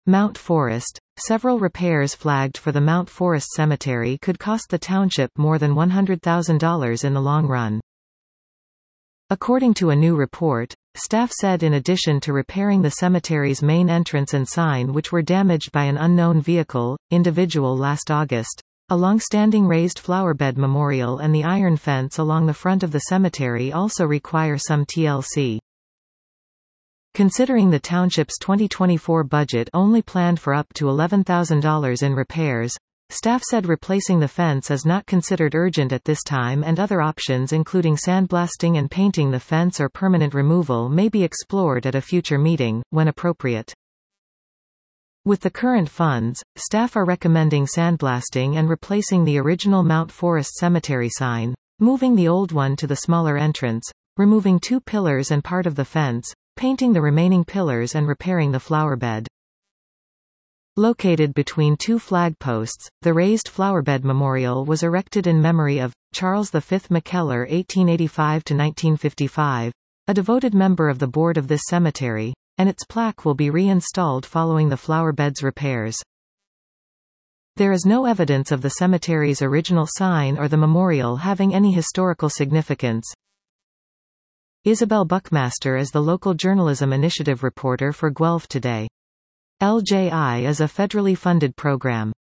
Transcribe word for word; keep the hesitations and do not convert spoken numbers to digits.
Mount Forest. Several repairs flagged for the Mount Forest Cemetery could cost the township more than one hundred thousand dollars in the long run. According to a new report, staff said in addition to repairing the cemetery's main entrance and sign which were damaged by an unknown vehicle, individual last August, a long-standing raised flowerbed memorial and the iron fence along the front of the cemetery also require some T L C. Considering the township's twenty twenty-four budget only planned for up to eleven thousand dollars in repairs, staff said replacing the fence is not considered urgent at this time and other options including sandblasting and painting the fence or permanent removal may be explored at a future meeting, when appropriate. With the current funds, staff are recommending sandblasting and replacing the original Mount Forest Cemetery sign, moving the old one to the smaller entrance, removing two pillars and part of the fence, painting the remaining pillars and repairing the flowerbed. Located between two flagposts, the raised flowerbed memorial was erected in memory of Charles the Fifth McKellar eighteen eighty-five to nineteen fifty-five, a devoted member of the board of this cemetery, and its plaque will be reinstalled following the flowerbed's repairs. There is no evidence of the cemetery's original sign or the memorial having any historical significance. Isabel Buckmaster is the local journalism initiative reporter for Guelph Today. L J I is a federally funded program.